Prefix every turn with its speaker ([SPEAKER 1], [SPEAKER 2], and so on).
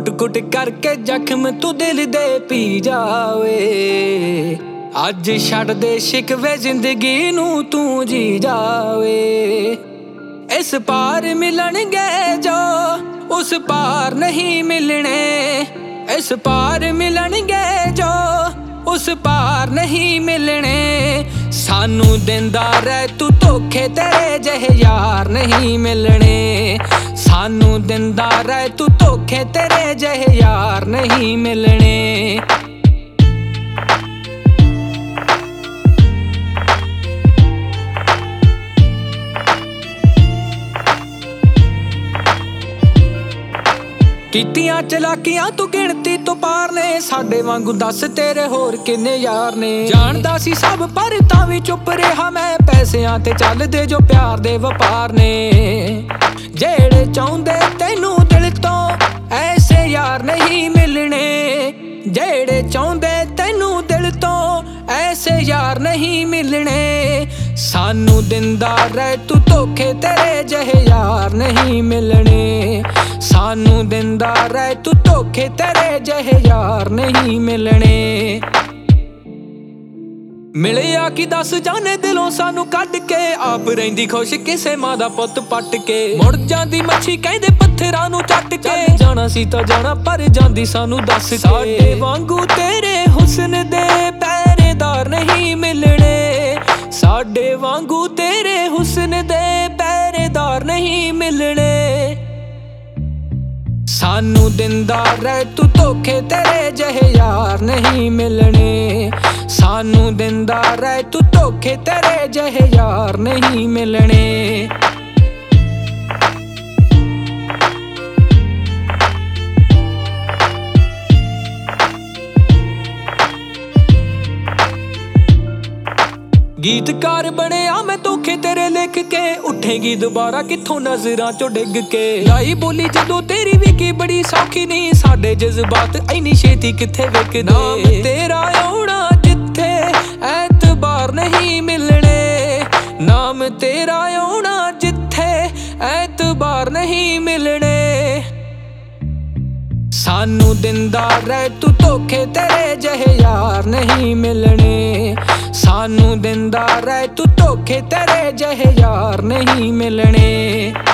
[SPEAKER 1] कुट करके जख्म तू दिल दे पी जावे। अज छड़ दे शिकवे जिंदगी नू तू जी जावे। इस पार मिलणगे जो उस पार नहीं मिलने, इस पार मिलणगे जो उस पार नहीं मिलने। सानू दिंदा रह तू धोखे तेरे जहे यार नहीं मिलने। सानू दिंदा रह तू धोखे तेरे जहे यार नहीं मिलने। कीतियां चलाकियां तू गिणती तो पार ने। साडे वांगू दस तेरे होर किन्ने यार ने। जानदा सी सब पर तां वी चुप रहा मैं। पैसियां ते चलदे जो प्यार दे वपार ने। जेड़े चाहुंदे तैनू दिल तो ऐसे यार नहीं मिलने। जेड़े चाहुंदे तैनू दिल तो ऐसे यार नहीं मिलने। सानू दिंदा रह तू धोखे तेरे जहे यार नहीं मिलने। सानू दिंदा रह तू धोखे तेरे जहे यार नहीं मिलने। मिलिया कि दस जाने दिलों सानू कट के। आप रहिंदी खुश किसे मां दा पुत पट के। मुड़ जांदी मच्छी कहंदे पत्थरां नू चट के। जाना सी तां जाना पर जांदी सानू दस के। साडे वांगू तेरे हुस्न दे पहरेदार नहीं मिलने। साडे वांगू तेरे हुस्न दे पहरेदार नहीं मिलने। सानू दिंदा रह तू धोखे तेरे जहे यार नहीं मिलने। सानू दिंदा रह तू धोखे तेरे जहे यार नहीं मिलने। गीतकार बने आ मैं धोखे तेरे लिख के। उठेगी दोबारा किथों नजरां चों डिग के। लाई बोली जदों तेरी भी की बड़ी सौखी नहीं। साडे जज्बात इन्नी छेती किथे विकदे। नाम तेरा आउणा जिथे ऐतबार नहीं मिलने। नाम तेरा आउणा जिथे ऐतबार नहीं मिलने। सानू दिंदा रह तू धोखे तेरे जहे यार नहीं मिलने। सानू दिंदा रह तू धोखे तेरे जहे यार नहीं मिलने।